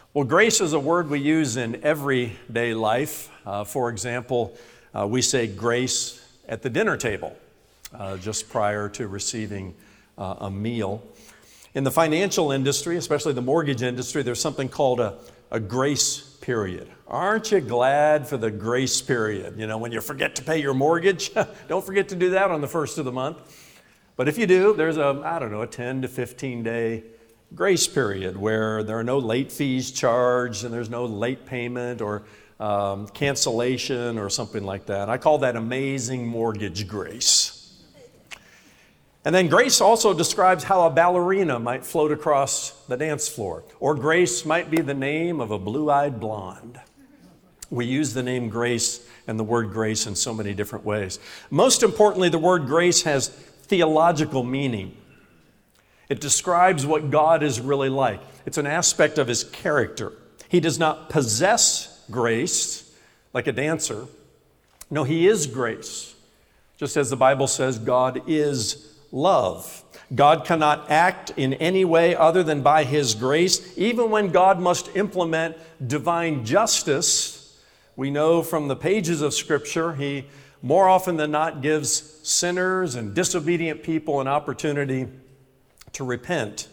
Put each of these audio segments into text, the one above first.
Well, grace is a word we use in everyday life. For example, we say grace at the dinner table just prior to receiving a meal. In the financial industry, especially the mortgage industry, there's something called a grace period. Aren't you glad for the grace period? You know, when you forget to pay your mortgage, don't forget to do that on the first of the month. But if you do, there's a 10 to 15 day grace period where there are no late fees charged and there's no late payment or cancellation or something like that. I call that amazing mortgage grace. And then grace also describes how a ballerina might float across the dance floor. Or grace might be the name of a blue-eyed blonde. We use the name grace and the word grace in so many different ways. Most importantly, the word grace has theological meaning. It describes what God is really like. It's an aspect of His character. He does not possess grace like a dancer. No, He is grace. Just as the Bible says, God is love. God cannot act in any way other than by His grace. Even when God must implement divine justice, we know from the pages of Scripture, He more often than not gives sinners and disobedient people an opportunity to repent.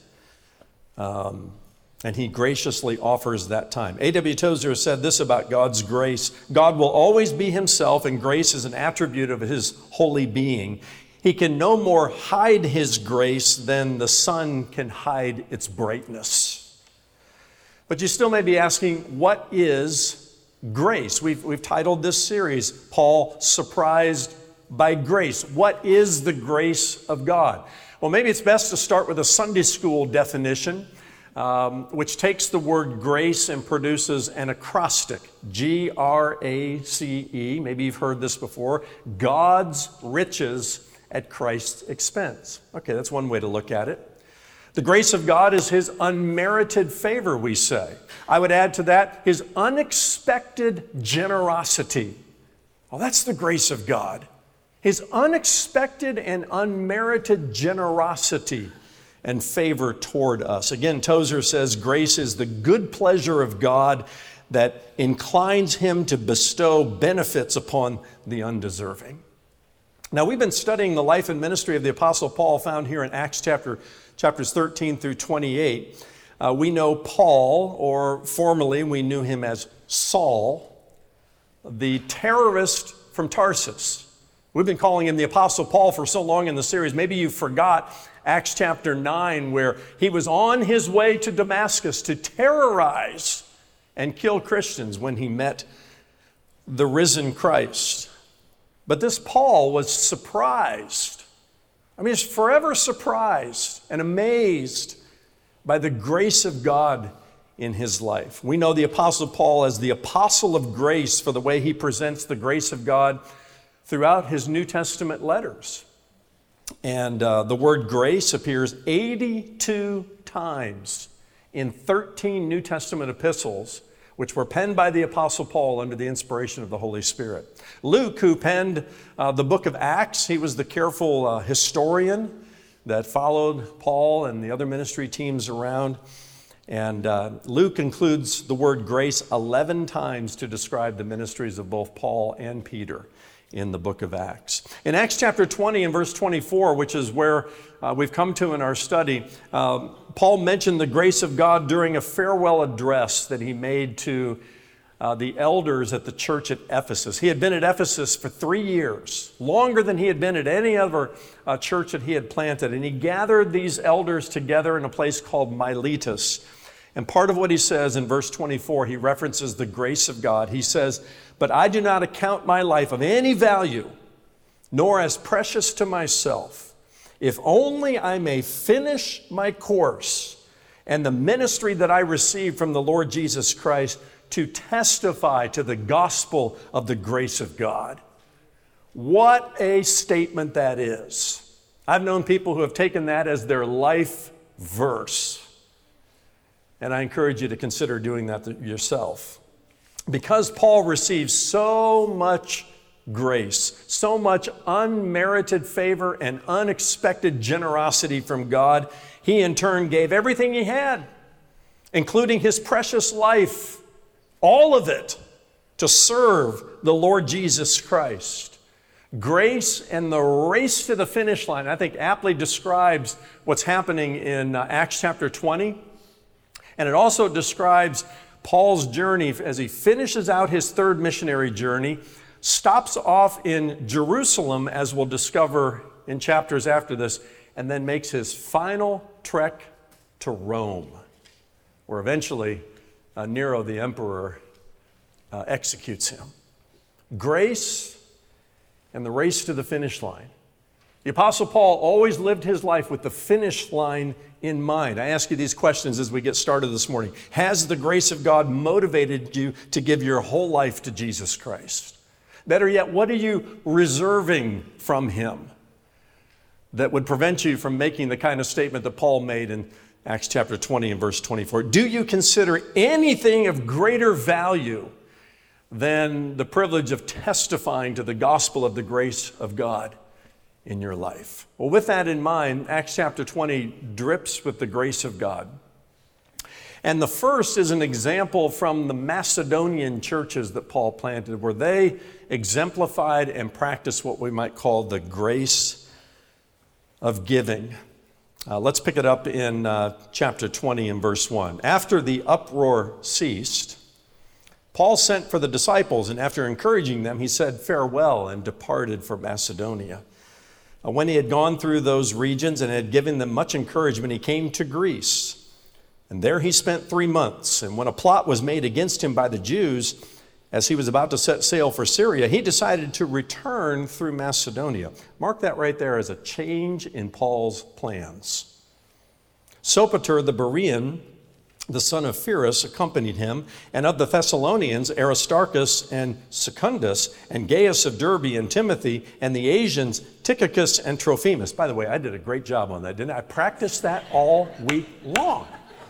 And He graciously offers that time. A.W. Tozer said this about God's grace: God will always be Himself, and grace is an attribute of His holy being. He can no more hide His grace than the sun can hide its brightness. But you still may be asking, what is grace? We've titled this series, Paul Surprised by Grace. What is the grace of God? Well, maybe it's best to start with a Sunday school definition, which takes the word grace and produces an acrostic, G-R-A-C-E. Maybe you've heard this before. God's riches at Christ's expense. Okay, that's one way to look at it. The grace of God is His unmerited favor, we say. I would add to that His unexpected generosity. Well, that's the grace of God. His unexpected and unmerited generosity and favor toward us. Again, Tozer says grace is the good pleasure of God that inclines Him to bestow benefits upon the undeserving. Now, we've been studying the life and ministry of the Apostle Paul found here in Acts chapters 13 through 28. We know Paul, or formerly we knew him as Saul, the terrorist from Tarsus. We've been calling him the Apostle Paul for so long in the series. Maybe you forgot Acts chapter 9, where he was on his way to Damascus to terrorize and kill Christians when he met the risen Christ. But this Paul was surprised. I mean, he's forever surprised and amazed by the grace of God in his life. We know the Apostle Paul as the apostle of grace for the way he presents the grace of God throughout his New Testament letters. And the word grace appears 82 times in 13 New Testament epistles, which were penned by the Apostle Paul under the inspiration of the Holy Spirit. Luke, who penned the book of Acts, he was the careful historian that followed Paul and the other ministry teams around. And Luke includes the word grace 11 times to describe the ministries of both Paul and Peter in the book of Acts. In Acts chapter 20 and verse 24, which is where we've come to in our study, Paul mentioned the grace of God during a farewell address that he made to the elders at the church at Ephesus. He had been at Ephesus for 3 years, longer than he had been at any other church that he had planted. And he gathered these elders together in a place called Miletus. And part of what he says in verse 24, he references the grace of God. He says, "But I do not account my life of any value, nor as precious to myself, if only I may finish my course and the ministry that I received from the Lord Jesus Christ to testify to the gospel of the grace of God." What a statement that is. I've known people who have taken that as their life verse. And I encourage you to consider doing that yourself. Because Paul receives so much grace, so much unmerited favor and unexpected generosity from God, he in turn gave everything he had including his precious life, all of it, to serve the Lord Jesus Christ. Grace and the race to the finish line, I think, aptly describes what's happening in Acts chapter 20. And it also describes Paul's journey as he finishes out his third missionary journey, stops off in Jerusalem, as we'll discover in chapters after this, and then makes his final trek to Rome, where eventually Nero the emperor executes him. Grace and the race to the finish line. The Apostle Paul always lived his life with the finish line in mind. I ask you these questions as we get started this morning. Has the grace of God motivated you to give your whole life to Jesus Christ? Better yet, what are you reserving from him that would prevent you from making the kind of statement that Paul made in Acts chapter 20 and verse 24? Do you consider anything of greater value than the privilege of testifying to the gospel of the grace of God in your life? Well, with that in mind, Acts chapter 20 drips with the grace of God. And the first is an example from the Macedonian churches that Paul planted, where they exemplified and practiced what we might call the grace of giving. Let's pick it up in chapter 20 and verse 1. After the uproar ceased, Paul sent for the disciples, and after encouraging them, he said farewell and departed for Macedonia. When he had gone through those regions and had given them much encouragement, he came to Greece. And there he spent 3 months. And when a plot was made against him by the Jews, as he was about to set sail for Syria, he decided to return through Macedonia. Mark that right there as a change in Paul's plans. Sopater the Berean, the son of Pyrrhus, accompanied him, and of the Thessalonians, Aristarchus and Secundus, and Gaius of Derbe and Timothy, and the Asians, Tychicus and Trophimus. By the way, I did a great job on that, didn't I? I practiced that all week long.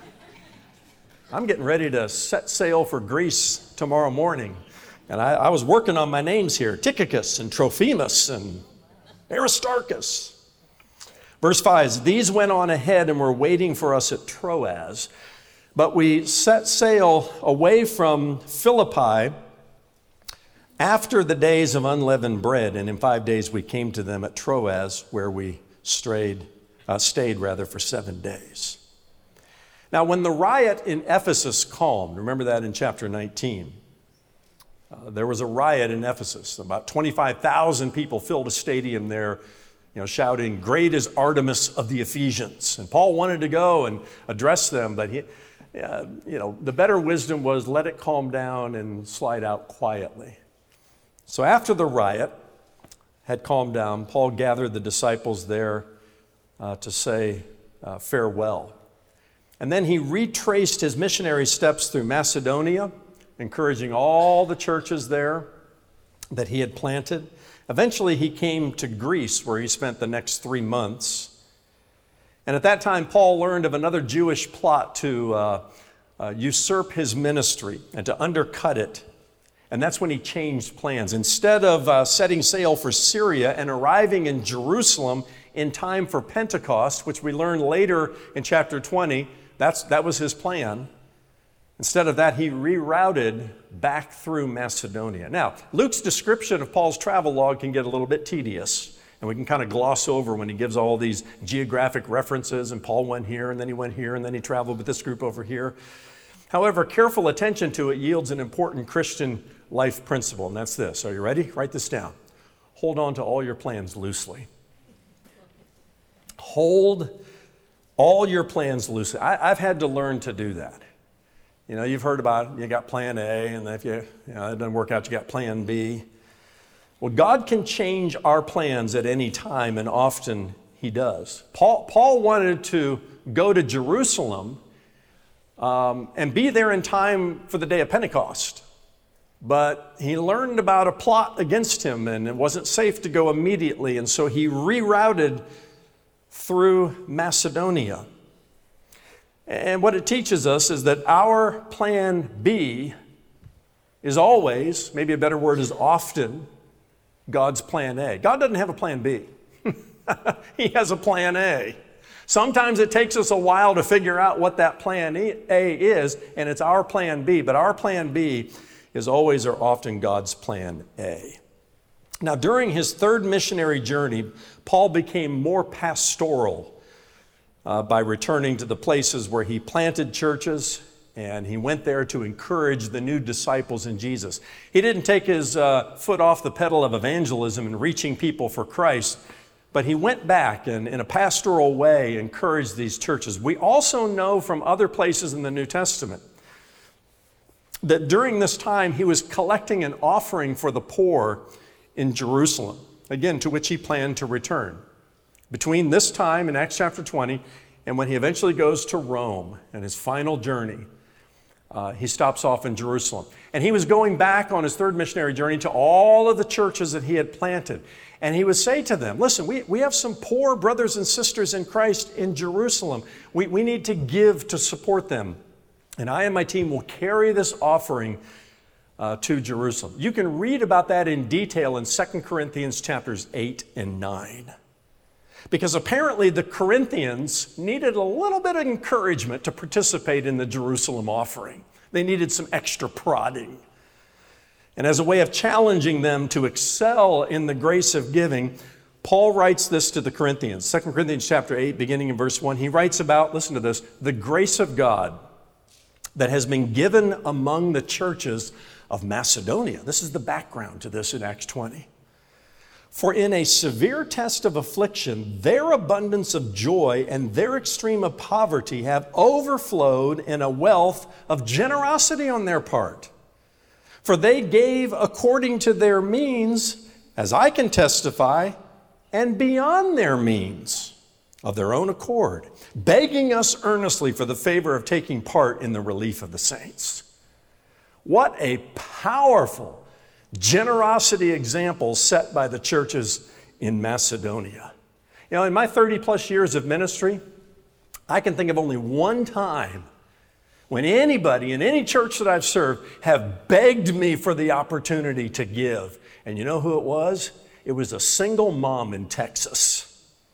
I'm getting ready to set sail for Greece tomorrow morning, and I was working on my names here, Tychicus and Trophimus and Aristarchus. Verse 5, these went on ahead and were waiting for us at Troas. But we set sail away from Philippi after the days of unleavened bread, and in 5 days we came to them at Troas, where we stayed for 7 days. Now, when the riot in Ephesus calmed, remember that in chapter 19, there was a riot in Ephesus. About 25,000 people filled a stadium there, shouting, "Great is Artemis of the Ephesians." And Paul wanted to go and address them, but the better wisdom was let it calm down and slide out quietly. So after the riot had calmed down, Paul gathered the disciples there to say farewell. And then he retraced his missionary steps through Macedonia, encouraging all the churches there that he had planted. Eventually he came to Greece, where he spent the next 3 months. And at that time, Paul learned of another Jewish plot to usurp his ministry and to undercut it. And that's when he changed plans. Instead of setting sail for Syria and arriving in Jerusalem in time for Pentecost, which we learn later in chapter 20, that was his plan. Instead of that, he rerouted back through Macedonia. Now, Luke's description of Paul's travel log can get a little bit tedious. And we can kind of gloss over when he gives all these geographic references, and Paul went here, and then he went here, and then he traveled with this group over here. However, careful attention to it yields an important Christian life principle, and that's this. Are you ready? Write this down. Hold on to all your plans loosely. Hold all your plans loosely. I've had to learn to do that. You've heard about you got plan A, and if it doesn't work out, you got plan B. Well, God can change our plans at any time, and often he does. Paul wanted to go to Jerusalem and be there in time for the day of Pentecost. But he learned about a plot against him, and it wasn't safe to go immediately, and so he rerouted through Macedonia. And what it teaches us is that our plan B is always, maybe a better word is often, God's plan A. God doesn't have a plan B. He has a plan A. Sometimes it takes us a while to figure out what that plan A is, and it's our plan B, but our plan B is always or often God's plan A. Now, during his third missionary journey, Paul became more pastoral by returning to the places where he planted churches, and he went there to encourage the new disciples in Jesus. He didn't take his foot off the pedal of evangelism and reaching people for Christ, but he went back and in a pastoral way encouraged these churches. We also know from other places in the New Testament that during this time he was collecting an offering for the poor in Jerusalem, again, to which he planned to return. Between this time in Acts chapter 20 and when he eventually goes to Rome and his final journey, he stops off in Jerusalem. And he was going back on his third missionary journey to all of the churches that he had planted. And he would say to them, listen, we have some poor brothers and sisters in Christ in Jerusalem. We need to give to support them. And I and my team will carry this offering to Jerusalem. You can read about that in detail in 2 Corinthians chapters 8 and 9. Because apparently the Corinthians needed a little bit of encouragement to participate in the Jerusalem offering. They needed some extra prodding. And as a way of challenging them to excel in the grace of giving, Paul writes this to the Corinthians. 2 Corinthians chapter 8, beginning in verse 1, he writes about, listen to this, the grace of God that has been given among the churches of Macedonia. This is the background to this in Acts 20. For in a severe test of affliction, their abundance of joy and their extreme of poverty have overflowed in a wealth of generosity on their part. For they gave according to their means, as I can testify, and beyond their means, of their own accord, begging us earnestly for the favor of taking part in the relief of the saints. What a powerful generosity example set by the churches in Macedonia. You know, in my 30 plus years of ministry, I can think of only one time when anybody in any church that I've served have begged me for the opportunity to give. And you know who it was? It was a single mom in Texas.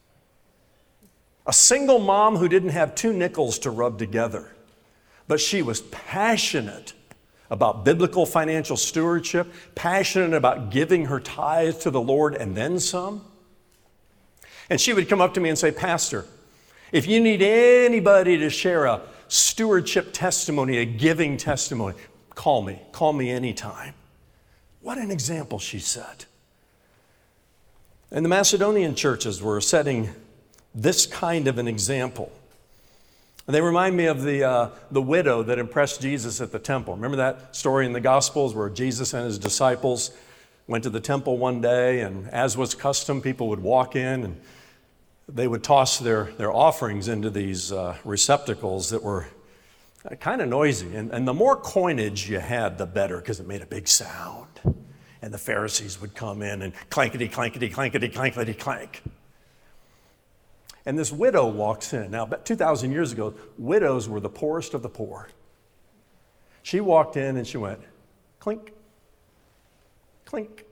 A single mom who didn't have 2 nickels to rub together. But she was passionate about biblical financial stewardship, passionate about giving her tithe to the Lord and then some. And she would come up to me and say, Pastor, if you need anybody to share a stewardship testimony, a giving testimony, call me anytime. What an example she set. And the Macedonian churches were setting this kind of an example. And they remind me of the widow that impressed Jesus at the temple. Remember that story in the Gospels where Jesus and his disciples went to the temple one day, and as was custom, people would walk in and they would toss their offerings into these receptacles that were kind of noisy. And the more coinage you had, the better, because it made a big sound. And the Pharisees would come in and clankety, clankety, clankety, clankety, clank. And this widow walks in. Now, about 2,000 years ago, widows were the poorest of the poor. She walked in and she went, clink, clink.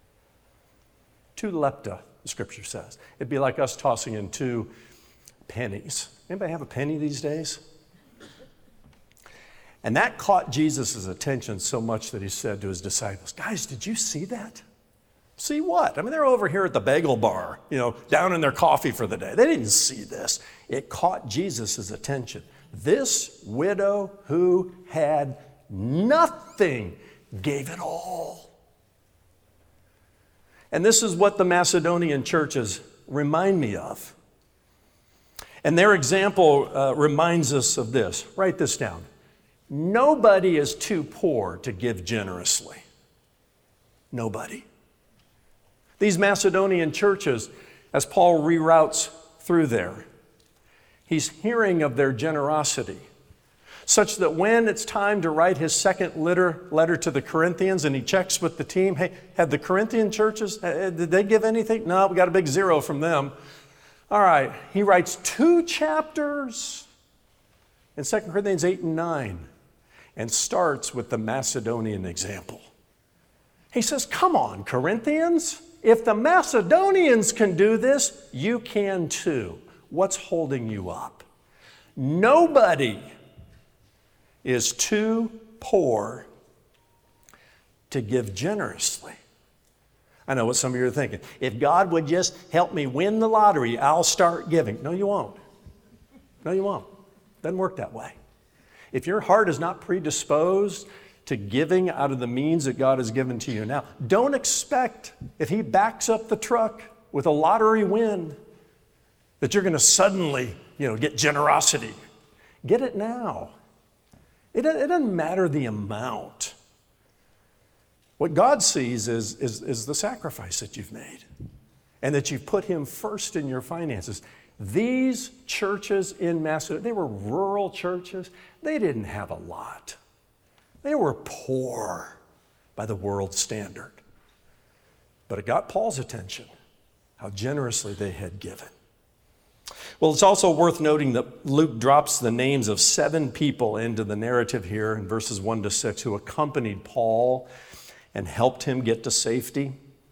2 lepta, the scripture says. It'd be like us tossing in 2 pennies. Anybody have a penny these days? And that caught Jesus' attention so much that he said to his disciples, guys, did you see that? See what? I mean, they're over here at the bagel bar, down in their coffee for the day. They didn't see this. It caught Jesus' attention. This widow who had nothing gave it all. And this is what the Macedonian churches remind me of. And their example reminds us of this. Write this down. Nobody is too poor to give generously. Nobody. These Macedonian churches, as Paul reroutes through there, he's hearing of their generosity, such that when it's time to write his second letter to the Corinthians and he checks with the team, hey, have the Corinthian churches, did they give anything? No, we got a big 0 from them. All right, he writes 2 chapters in 2 Corinthians 8 and 9 and starts with the Macedonian example. He says, come on, Corinthians. If the Macedonians can do this, you can too. What's holding you up? Nobody is too poor to give generously. I know what some of you are thinking. If God would just help me win the lottery, I'll start giving. No, you won't. No, you won't. Doesn't work that way. If your heart is not predisposed to giving out of the means that God has given to you now, don't expect, if He backs up the truck with a lottery win, that you're going to suddenly, get generosity. Get it now. It doesn't matter the amount. What God sees is the sacrifice that you've made and that you've put Him first in your finances. These churches in Macedonia, they were rural churches. They didn't have a lot. They were poor by the world's standard. But it got Paul's attention, how generously they had given. Well, it's also worth noting that Luke drops the names of 7 people into the narrative here in verses 1 to 6 who accompanied Paul and helped him get to safety.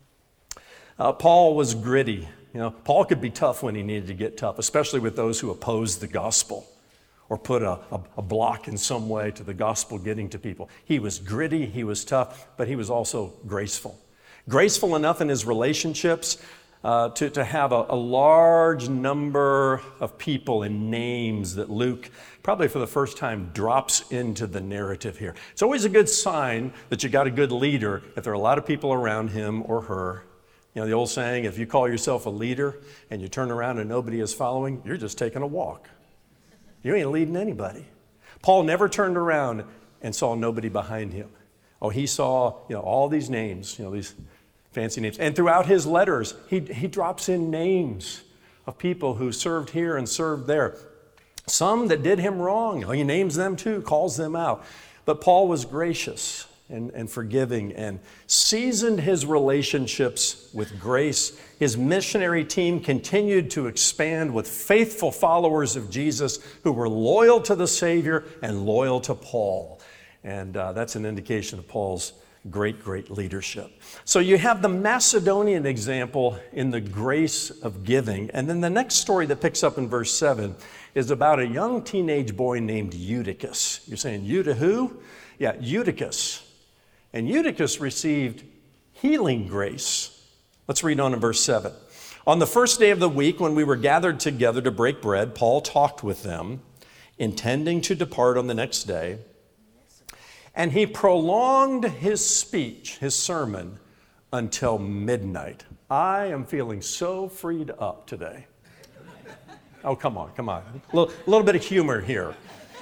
Paul was gritty. Paul could be tough when he needed to get tough, especially with those who opposed the gospel or put a block in some way to the gospel getting to people. He was gritty, he was tough, but he was also graceful. Graceful enough in his relationships to have a large number of people and names that Luke, probably for the first time, drops into the narrative here. It's always a good sign that you got a good leader if there are a lot of people around him or her. The old saying, if you call yourself a leader and you turn around and nobody is following, you're just taking a walk. You ain't leading anybody. Paul never turned around and saw nobody behind him. Oh, he saw, all these names, these fancy names. And throughout his letters, he drops in names of people who served here and served there. Some that did him wrong. He names them too, calls them out. But Paul was gracious and forgiving and seasoned his relationships with grace. His missionary team continued to expand with faithful followers of Jesus who were loyal to the Savior and loyal to Paul. And that's an indication of Paul's great leadership. So you have the Macedonian example in the grace of giving. And then the next story that picks up in verse 7 is about a young teenage boy named Eutychus. You're saying, who? Yeah, Eutychus. And Eutychus received healing grace. Let's read on in verse 7. On the first day of the week, when we were gathered together to break bread, Paul talked with them, intending to depart on the next day. And he prolonged his speech, his sermon, until midnight. I am feeling so freed up today. Oh, come on. A little bit of humor here.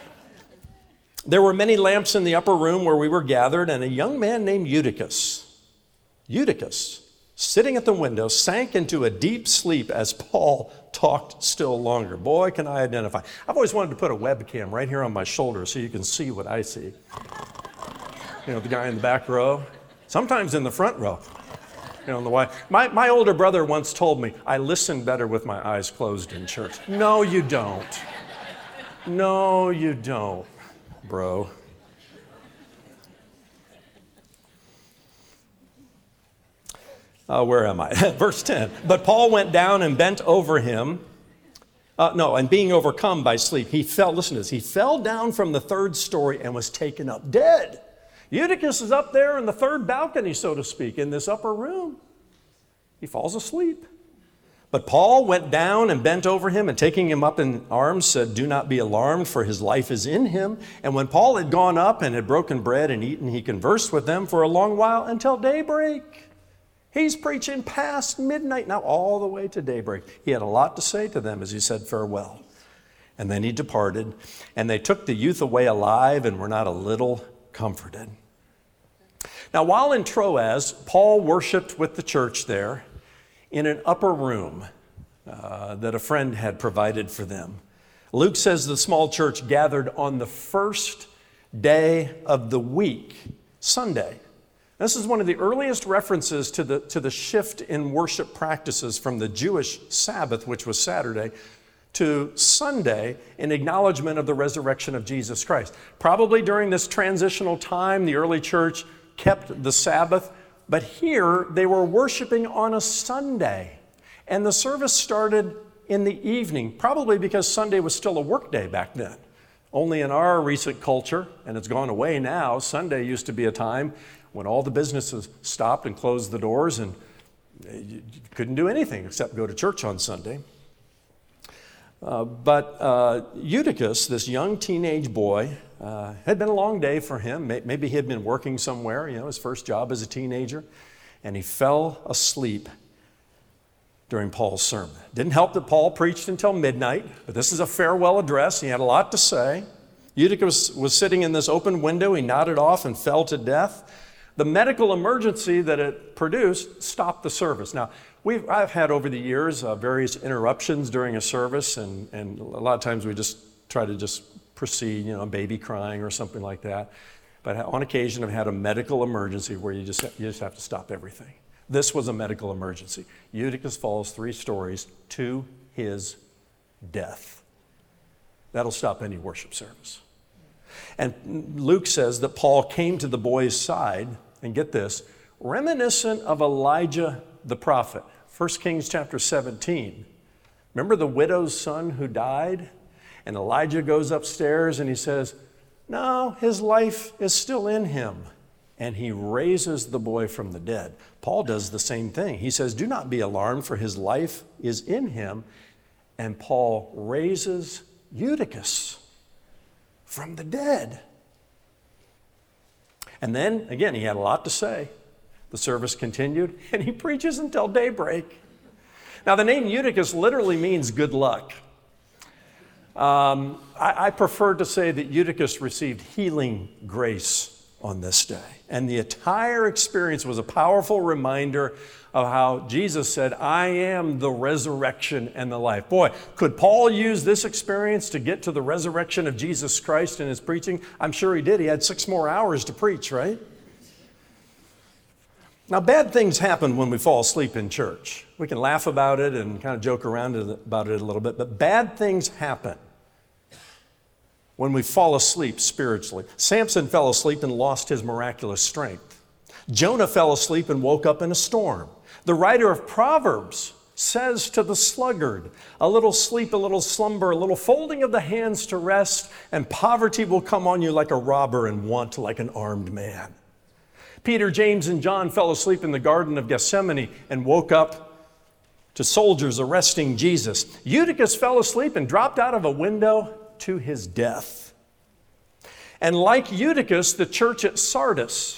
There were many lamps in the upper room where we were gathered, and a young man named Eutychus, sitting at the window, sank into a deep sleep as Paul talked still longer. Boy, can I identify. I've always wanted to put a webcam right here on my shoulder so you can see what I see. The guy in the back row, sometimes in the front row. My older brother once told me, I listen better with my eyes closed in church. No, you don't. No, you don't, bro. Where am I? Verse 10. But Paul went down and bent over him. And being overcome by sleep, he fell down from the 3rd story and was taken up dead. Eutychus is up there in the 3rd balcony, so to speak, in this upper room. He falls asleep. But Paul went down and bent over him, and taking him up in arms, said, "Do not be alarmed, for his life is in him." And when Paul had gone up and had broken bread and eaten, he conversed with them for a long while until daybreak. He's preaching past midnight, now all the way to daybreak. He had a lot to say to them as he said farewell. And then he departed, and they took the youth away alive and were not a little comforted. Now, while in Troas, Paul worshiped with the church there in an upper room that a friend had provided for them. Luke says the small church gathered on the first day of the week, Sunday. This is one of the earliest references to the shift in worship practices from the Jewish Sabbath, which was Saturday, to Sunday in acknowledgement of the resurrection of Jesus Christ. Probably during this transitional time, the early church kept the Sabbath, but here they were worshiping on a Sunday. And the service started in the evening, probably because Sunday was still a work day back then. Only in our recent culture, and it's gone away now, Sunday used to be a time when all the businesses stopped and closed the doors, and you couldn't do anything except go to church on Sunday. But Eutychus, this young teenage boy, had been a long day for him. Maybe he had been working somewhere, his first job as a teenager, and he fell asleep during Paul's sermon. Didn't help that Paul preached until midnight, but this is a farewell address. He had a lot to say. Eutychus was sitting in this open window. He nodded off and fell to death. The medical emergency that it produced stopped the service. Now, I've had over the years various interruptions during a service, and a lot of times we just try to just proceed, a baby crying or something like that. But on occasion, I've had a medical emergency where you just have to stop everything. This was a medical emergency. Eutychus falls 3 stories to his death. That'll stop any worship service. And Luke says that Paul came to the boy's side, and get this, reminiscent of Elijah the prophet. 1 Kings chapter 17. Remember the widow's son who died? And Elijah goes upstairs and he says, no, his life is still in him. And he raises the boy from the dead. Paul does the same thing. He says, do not be alarmed, for his life is in him. And Paul raises Eutychus from the dead. And then, again, he had a lot to say. The service continued, and he preaches until daybreak. Now, the name Eutychus literally means good luck. I prefer to say that Eutychus received healing grace on this day. And the entire experience was a powerful reminder of how Jesus said, I am the resurrection and the life. Boy, could Paul use this experience to get to the resurrection of Jesus Christ in his preaching? I'm sure he did. He had 6 more hours to preach, right? Now, bad things happen when we fall asleep in church. We can laugh about it and kind of joke around about it a little bit, but bad things happen when we fall asleep spiritually. Samson fell asleep and lost his miraculous strength. Jonah fell asleep and woke up in a storm. The writer of Proverbs says to the sluggard, a little sleep, a little slumber, a little folding of the hands to rest, and poverty will come on you like a robber and want like an armed man. Peter, James, and John fell asleep in the Garden of Gethsemane and woke up to soldiers arresting Jesus. Eutychus fell asleep and dropped out of a window to his death. And like Eutychus, the church at Sardis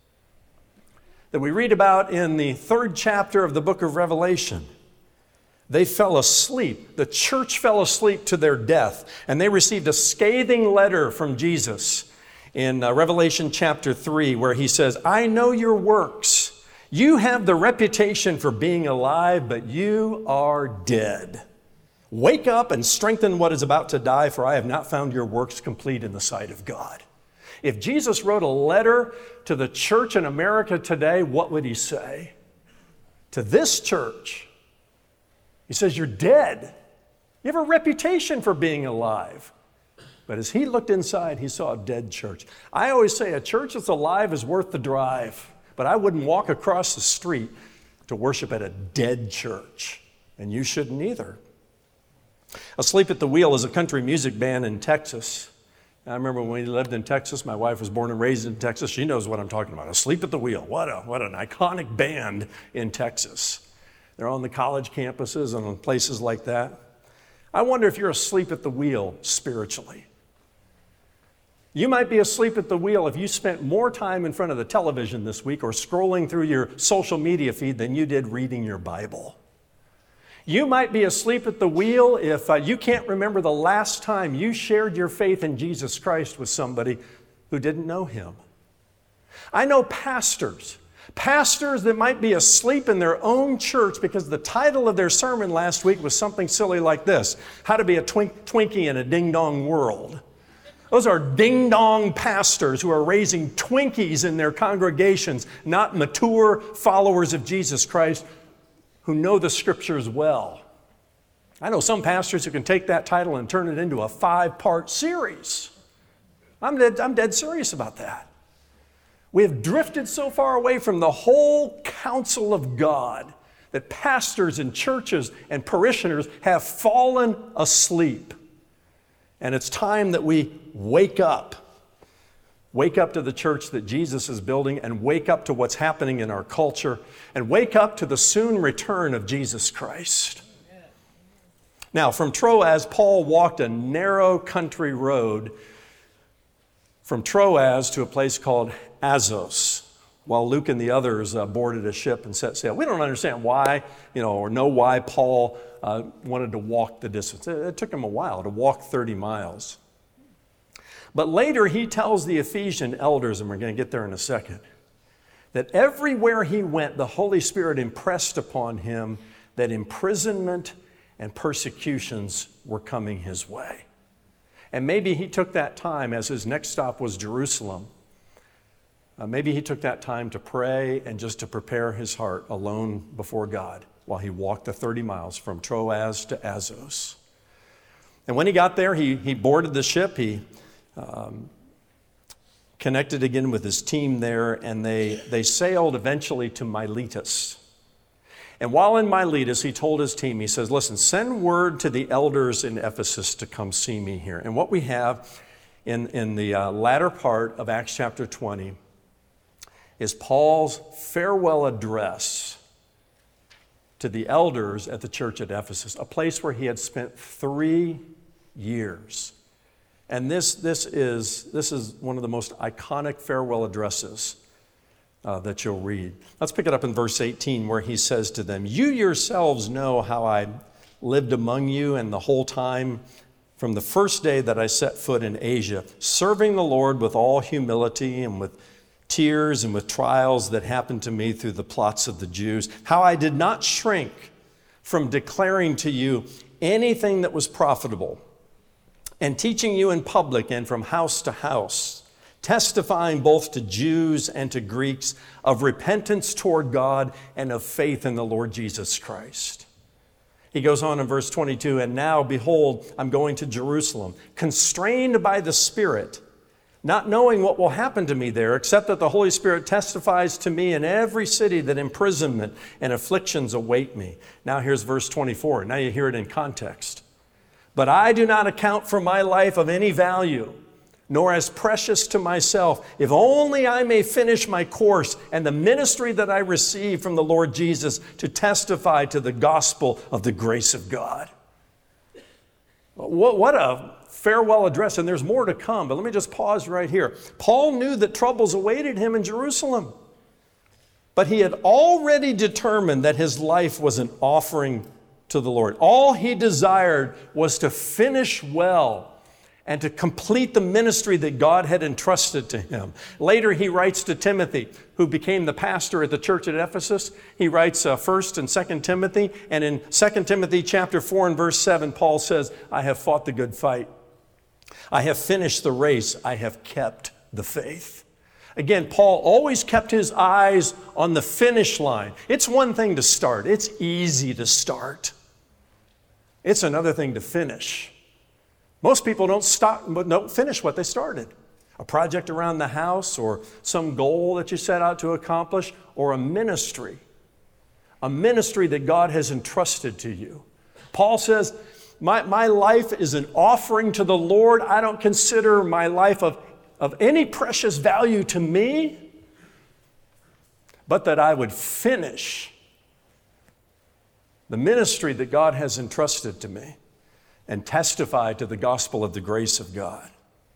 that we read about in the 3rd chapter of the book of Revelation, they fell asleep. The church fell asleep to their death, and they received a scathing letter from Jesus in Revelation chapter 3, where he says, I know your works. You have the reputation for being alive, but you are dead. Wake up and strengthen what is about to die, for I have not found your works complete in the sight of God. If Jesus wrote a letter to the church in America today, what would he say? To this church, he says, you're dead. You have a reputation for being alive. But as he looked inside, he saw a dead church. I always say a church that's alive is worth the drive, but I wouldn't walk across the street to worship at a dead church, and you shouldn't either. Asleep at the Wheel is a country music band in Texas. I remember when we lived in Texas, my wife was born and raised in Texas. She knows what I'm talking about. Asleep at the Wheel. What an iconic band in Texas. They're on the college campuses and on places like that. I wonder if you're asleep at the wheel spiritually. You might be asleep at the wheel if you spent more time in front of the television this week or scrolling through your social media feed than you did reading your Bible. You might be asleep at the wheel if you can't remember the last time you shared your faith in Jesus Christ with somebody who didn't know him. I know pastors that might be asleep in their own church because the title of their sermon last week was something silly like this: How to be a Twinkie in a Ding-Dong World. Those are ding-dong pastors who are raising Twinkies in their congregations, not mature followers of Jesus Christ who know the Scriptures well. I know some pastors who can take that title and turn it into a 5-part series. I'm dead serious about that. We have drifted so far away from the whole counsel of God that pastors and churches and parishioners have fallen asleep. And it's time that we wake up. Wake up to the church that Jesus is building, and wake up to what's happening in our culture, and wake up to the soon return of Jesus Christ. Now, from Troas, Paul walked a narrow country road from Troas to a place called Assos, while Luke and the others boarded a ship and set sail. We don't understand why, or know why Paul wanted to walk the distance. It took him a while to walk 30 miles. But later he tells the Ephesian elders, and we're going to get there in a second, that everywhere he went, the Holy Spirit impressed upon him that imprisonment and persecutions were coming his way. And maybe he took that time, as his next stop was Jerusalem, maybe he took that time to pray and just to prepare his heart alone before God while he walked the 30 miles from Troas to Assos. And when he got there, he boarded the ship, he connected again with his team there, and they sailed eventually to Miletus. And while in Miletus, he told his team, he says, listen, send word to the elders in Ephesus to come see me here. And what we have in the latter part of Acts chapter 20 is Paul's farewell address to the elders at the church at Ephesus, a place where he had spent 3 years. And this is one of the most iconic farewell addresses that you'll read. Let's pick it up in verse 18, where he says to them, "You yourselves know how I lived among you, and the whole time from the first day that I set foot in Asia, serving the Lord with all humility and with tears and with trials that happened to me through the plots of the Jews, how I did not shrink from declaring to you anything that was profitable, and teaching you in public and from house to house, testifying both to Jews and to Greeks of repentance toward God and of faith in the Lord Jesus Christ." He goes on in verse 22, "And now, behold, I'm going to Jerusalem, constrained by the Spirit, not knowing what will happen to me there, except that the Holy Spirit testifies to me in every city that imprisonment and afflictions await me." Now here's verse 24. Now you hear it in context. "But I do not account for my life of any value, nor as precious to myself, if only I may finish my course and the ministry that I received from the Lord Jesus to testify to the gospel of the grace of God." What a farewell address, and there's more to come, but let me just pause right here. Paul knew that troubles awaited him in Jerusalem, but he had already determined that his life was an offering to the Lord. All he desired was to finish well and to complete the ministry that God had entrusted to him. Later, he writes to Timothy, who became the pastor at the church at Ephesus. He writes 1st and 2nd Timothy, and in 2 Timothy chapter 4 and verse 7, Paul says, "I have fought the good fight. I have finished the race. I have kept the faith." Again, Paul always kept his eyes on the finish line. It's one thing to start. It's easy to start. It's another thing to finish. Most people don't finish what they started. A project around the house, or some goal that you set out to accomplish, or a ministry that God has entrusted to you. Paul says, my life is an offering to the Lord. I don't consider my life of any precious value to me, but that I would finish the ministry that God has entrusted to me and testify to the gospel of the grace of God.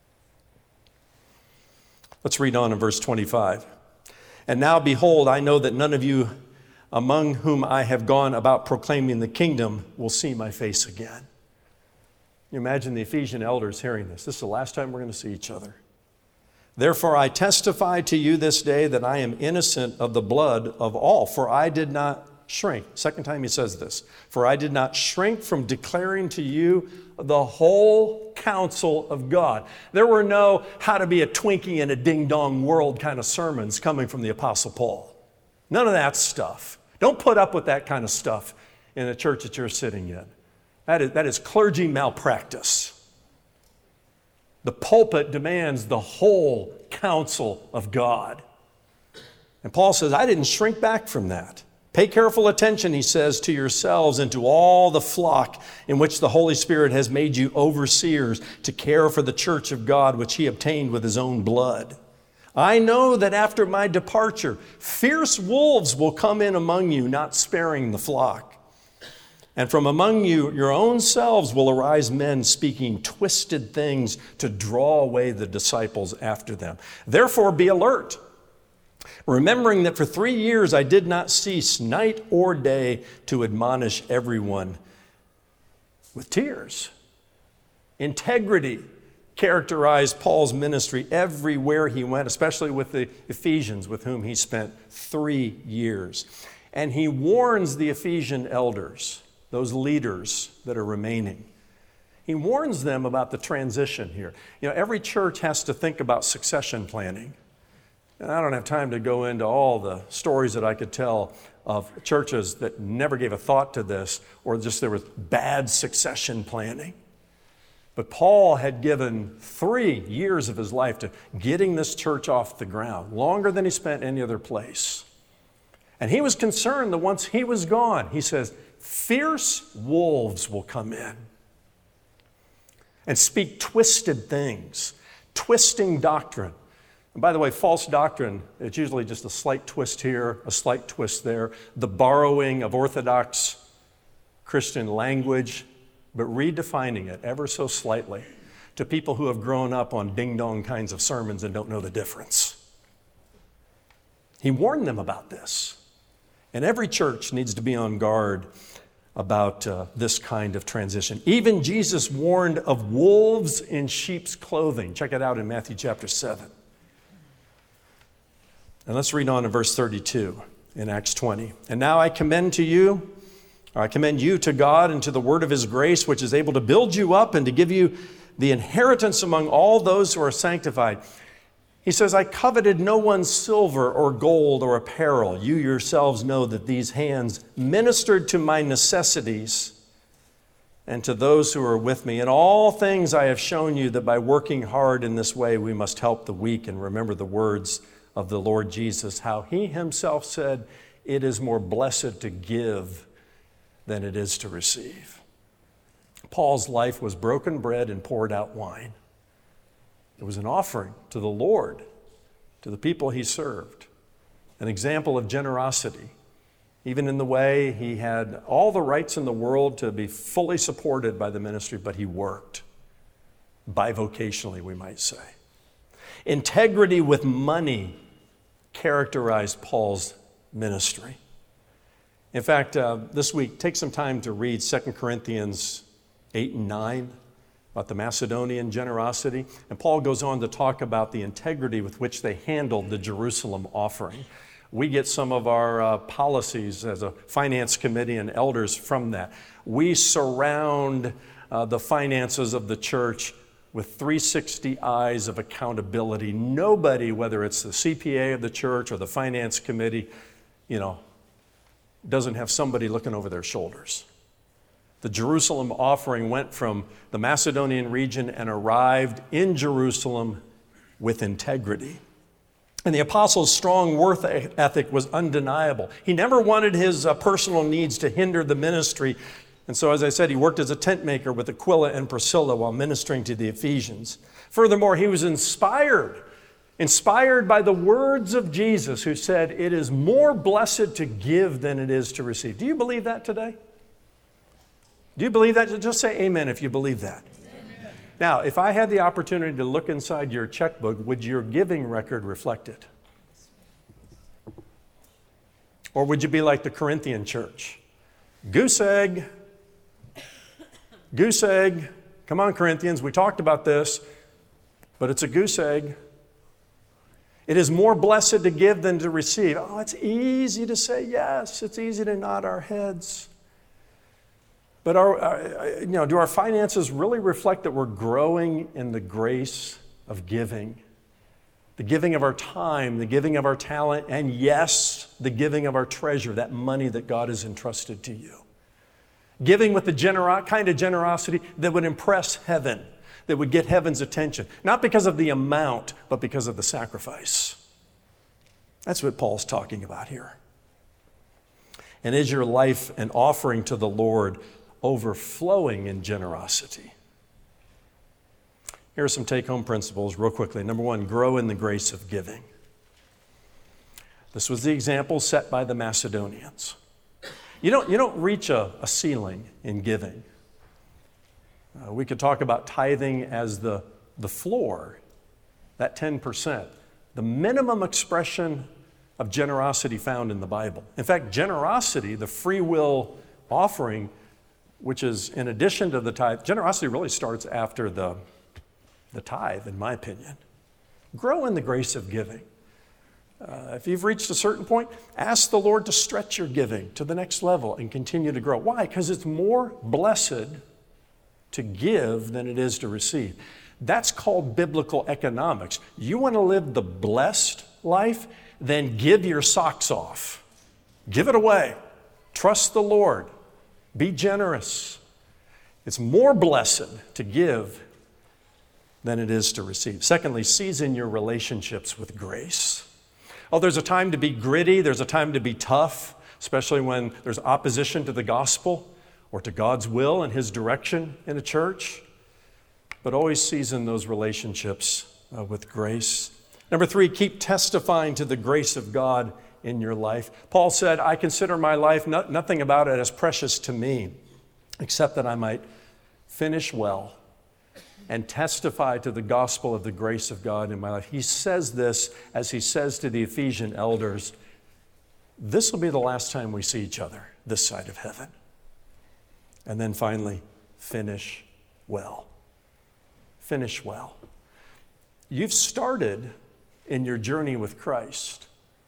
Let's read on in verse 25. "And now, behold, I know that none of you among whom I have gone about proclaiming the kingdom will see my face again." You imagine the Ephesian elders hearing this. This is the last time we're going to see each other. "Therefore I testify to you this day that I am innocent of the blood of all, for I did not shrink." Second time he says this. "For I did not shrink from declaring to you the whole counsel of God." There were no how to be a Twinkie in a ding-dong world kind of sermons coming from the Apostle Paul. None of that stuff. Don't put up with that kind of stuff in the church that you're sitting in. That is clergy malpractice. The pulpit demands the whole counsel of God. And Paul says, I didn't shrink back from that. Pay careful attention, he says, to yourselves and to all the flock in which the Holy Spirit has made you overseers to care for the church of God, which he obtained with his own blood. I know that after my departure, fierce wolves will come in among you, not sparing the flock. And from among you, your own selves will arise men speaking twisted things to draw away the disciples after them. Therefore, be alert, remembering that for 3 years I did not cease night or day to admonish everyone with tears. Integrity characterized Paul's ministry everywhere he went, especially with the Ephesians, with whom he spent 3 years. And he warns the Ephesian elders, those leaders that are remaining. He warns them about the transition here. Every church has to think about succession planning. And I don't have time to go into all the stories that I could tell of churches that never gave a thought to this, or just there was bad succession planning. But Paul had given 3 years of his life to getting this church off the ground, longer than he spent any other place. And he was concerned that once he was gone, he says, fierce wolves will come in and speak twisted things, twisting doctrine. And by the way, false doctrine, it's usually just a slight twist here, a slight twist there, the borrowing of orthodox Christian language, but redefining it ever so slightly to people who have grown up on ding-dong kinds of sermons and don't know the difference. He warned them about this. And every church needs to be on guard about this kind of transition. Even Jesus warned of wolves in sheep's clothing. Check it out in Matthew chapter 7. And let's read on in verse 32 in Acts 20. And now I commend you to God and to the word of his grace, which is able to build you up and to give you the inheritance among all those who are sanctified. He says, I coveted no one's silver or gold or apparel. You yourselves know that these hands ministered to my necessities and to those who are with me. In all things I have shown you that by working hard in this way, we must help the weak and remember the words of the Lord Jesus, how he himself said, it is more blessed to give than it is to receive. Paul's life was broken bread and poured out wine. It was an offering to the Lord, to the people he served, an example of generosity, even in the way he had all the rights in the world to be fully supported by the ministry, but he worked, bivocationally, we might say. Integrity with money characterized Paul's ministry. In fact, this week, take some time to read 2 Corinthians 8 and 9 about the Macedonian generosity. And Paul goes on to talk about the integrity with which they handled the Jerusalem offering. We get some of our policies as a finance committee and elders from that. We surround the finances of the church with 360 eyes of accountability. Nobody, whether it's the CPA of the church or the finance committee, doesn't have somebody looking over their shoulders. The Jerusalem offering went from the Macedonian region and arrived in Jerusalem with integrity. And the apostle's strong work ethic was undeniable. He never wanted his personal needs to hinder the ministry. And so, as I said, he worked as a tent maker with Aquila and Priscilla while ministering to the Ephesians. Furthermore, he was inspired by the words of Jesus, who said, it is more blessed to give than it is to receive. Do you believe that today? Do you believe that? Just say amen if you believe that. Amen. Now, if I had the opportunity to look inside your checkbook, would your giving record reflect it? Or would you be like the Corinthian church? Goose egg. Goose egg. Come on, Corinthians, we talked about this, but it's a goose egg. It is more blessed to give than to receive. Oh, it's easy to say yes. It's easy to nod our heads. But do our finances really reflect that we're growing in the grace of giving? The giving of our time, the giving of our talent, and yes, the giving of our treasure, that money that God has entrusted to you. Giving with the kind of generosity that would impress heaven, that would get heaven's attention. Not because of the amount, but because of the sacrifice. That's what Paul's talking about here. And is your life an offering to the Lord, overflowing in generosity? Here are some take-home principles real quickly. Number one, grow in the grace of giving. This was the example set by the Macedonians. You don't reach a ceiling in giving. We could talk about tithing as the floor, that 10%, the minimum expression of generosity found in the Bible. In fact, generosity, the free will offering, which is in addition to the tithe, generosity really starts after the tithe, in my opinion. Grow in the grace of giving. If you've reached a certain point, ask the Lord to stretch your giving to the next level and continue to grow. Why? Because it's more blessed to give than it is to receive. That's called biblical economics. You want to live the blessed life? Then give your socks off. Give it away. Trust the Lord. Be generous. It's more blessed to give than it is to receive. Secondly, season your relationships with grace. Oh, there's a time to be gritty. There's a time to be tough, especially when there's opposition to the gospel or to God's will and His direction in a church. But always season those relationships with grace. Number three, keep testifying to the grace of God in your life. Paul said, I consider my life nothing about it as precious to me, except that I might finish well and testify to the gospel of the grace of God in my life. He says this as he says to the Ephesian elders, this will be the last time we see each other this side of heaven. And then finally, finish well. Finish well. You've started in your journey with Christ.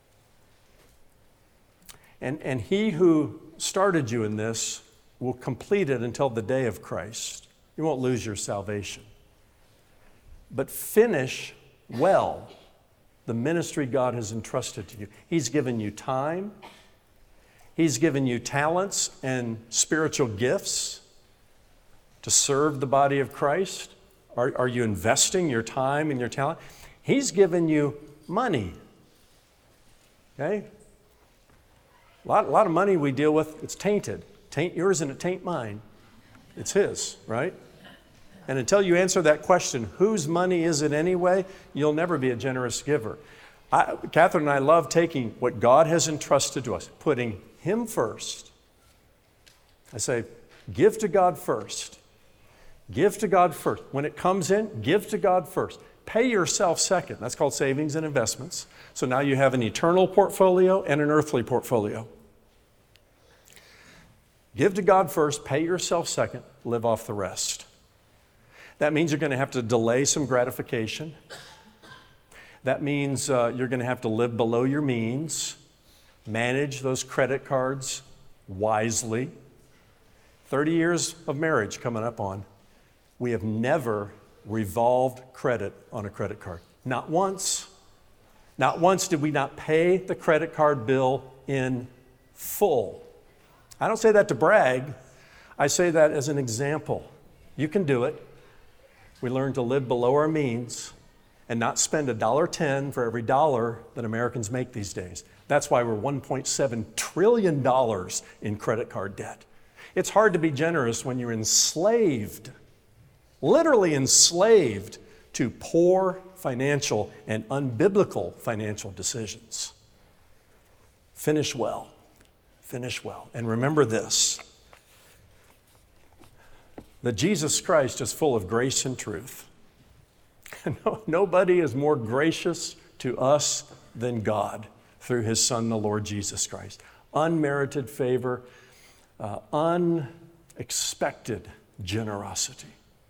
And He who started you in this will complete it until the day of Christ. You won't lose your salvation. But finish well the ministry God has entrusted to you. He's given you time. He's given you talents and spiritual gifts to serve the body of Christ. Are you investing your time and your talent? He's given you money. Okay? A lot of money we deal with, it's tainted. Taint yours and it taint mine. It's His, right? And until you answer that question, whose money is it anyway, you'll never be a generous giver. Catherine and I love taking what God has entrusted to us, putting Him first. I say, give to God first. Give to God first. When it comes in, give to God first. Pay yourself second. That's called savings and investments. So now you have an eternal portfolio and an earthly portfolio. Give to God first, pay yourself second, live off the rest. That means you're going to have to delay some gratification. That means you're going to have to live below your means, manage those credit cards wisely. 30 years of marriage coming up on. We have never revolved credit on a credit card. Not once. Not once did we not pay the credit card bill in full. I don't say that to brag. I say that as an example. You can do it. We learn to live below our means and not spend $1.10 for every dollar that Americans make these days. That's why we're $1.7 trillion in credit card debt. It's hard to be generous when you're enslaved, literally enslaved to poor financial and unbiblical financial decisions. Finish well. Finish well. And remember this, that Jesus Christ is full of grace and truth. Nobody is more gracious to us than God through His Son, the Lord Jesus Christ. Unmerited favor, unexpected generosity,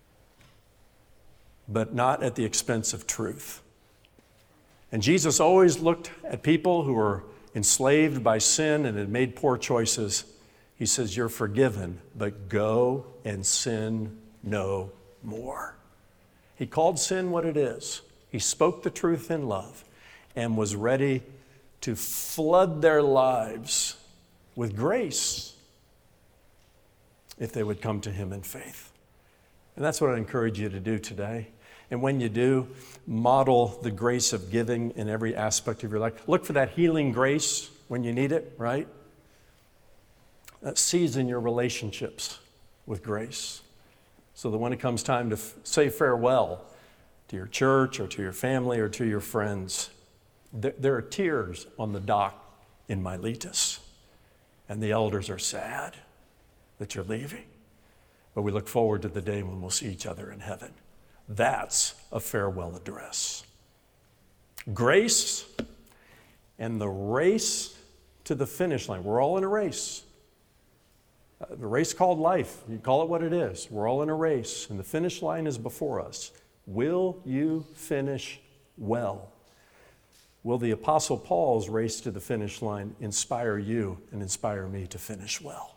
but not at the expense of truth. And Jesus always looked at people who were enslaved by sin and had made poor choices. He says, you're forgiven, but go and sin no more. He called sin what it is. He spoke the truth in love and was ready to flood their lives with grace if they would come to Him in faith. And that's what I encourage you to do today. And when you do, model the grace of giving in every aspect of your life. Look for that healing grace when you need it, right? season your relationships with grace so that when it comes time to say farewell to your church or to your family or to your friends, there are tears on the dock in Miletus, and the elders are sad that you're leaving. But we look forward to the day when we'll see each other in heaven. That's a farewell address. Grace and the race to the finish line. We're all in a race. The race called life. You call it what it is. We're all in a race, and the finish line is before us. Will you finish well? Will the Apostle Paul's race to the finish line inspire you and inspire me to finish well?